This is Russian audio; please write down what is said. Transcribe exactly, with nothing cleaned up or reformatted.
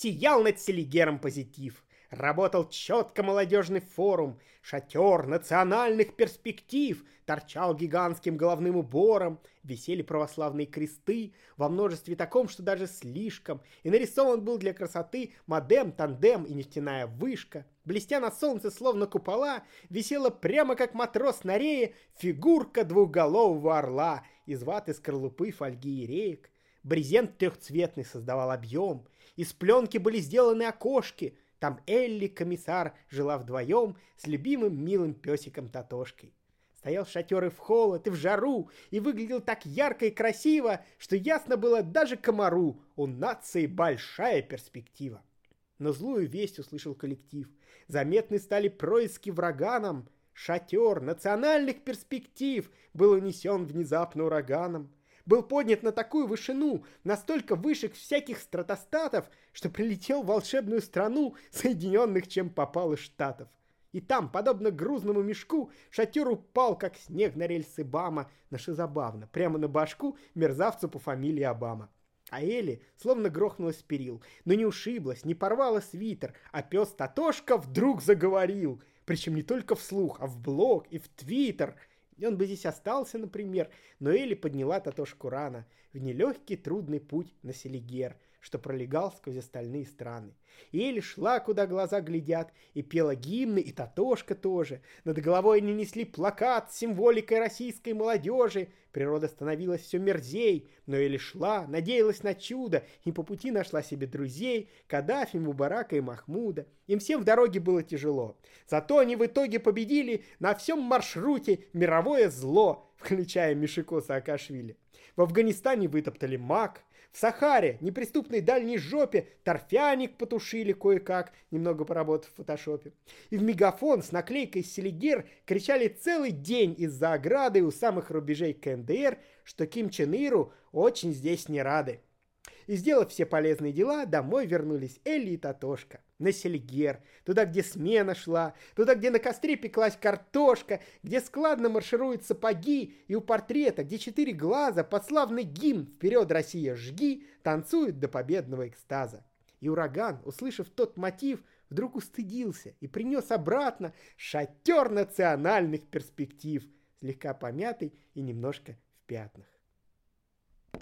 сиял над Селигером позитив. Работал четко молодежный форум, шатер национальных перспектив торчал гигантским головным убором, висели православные кресты во множестве таком, что даже слишком, и нарисован был для красоты модем, тандем и нефтяная вышка. Блестя на солнце, словно купола, висела прямо как матрос на рее фигурка двухголового орла из ваты, скорлупы, фольги и реек. Брезент трехцветный создавал объем, из пленки были сделаны окошки. Там Элли, комиссар, жила вдвоем с любимым милым песиком Татошкой. Стоял шатер и в холод, и в жару, и выглядел так ярко и красиво, что ясно было даже комару: у нации большая перспектива. Но злую весть услышал коллектив. Заметны стали происки враганом. Шатер национальных перспектив был унесен внезапно ураганом. Был поднят на такую вышину, настолько выше всяких стратостатов, что прилетел в волшебную страну Соединенных чем попало штатов. И там, подобно грузному мешку, шатер упал, как снег на рельсы Бама, на что забавно, прямо на башку мерзавцу по фамилии Обама. А Элли словно грохнулась с перил, но не ушиблась, не порвала свитер, а пес Татошка вдруг заговорил, причем не только вслух, а в блог и в твиттер. И он бы здесь остался, например, но Элли подняла Татошку рано в нелегкий трудный путь на Селигер, что пролегал сквозь остальные страны. И Элли шла, куда глаза глядят, и пела гимны, и Татошка тоже. Над головой они несли плакат с символикой российской молодежи. Природа становилась все мерзей, но Элли шла, надеялась на чудо, и по пути нашла себе друзей: Каддафи, Мубарака и Махмуда. Им всем в дороге было тяжело. Зато они в итоге победили на всем маршруте мировое зло, включая Мишико Саакашвили. В Афганистане вытоптали МАК, в Сахаре, неприступной дальней жопе, торфяник потушили кое-как, немного поработав в фотошопе. И в мегафон с наклейкой «Селигер» кричали целый день из-за ограды у самых рубежей КНДР, что Ким Чен Иру очень здесь не рады. И, сделав все полезные дела, домой вернулись Элли и Татошка. На Селигер, туда, где смена шла, туда, где на костре пеклась картошка, где складно маршируют сапоги, и у портрета, где четыре глаза под славный гимн «Вперед, Россия, жги!» танцуют до победного экстаза. И ураган, услышав тот мотив, вдруг устыдился и принес обратно шатер национальных перспектив, слегка помятый и немножко в пятнах.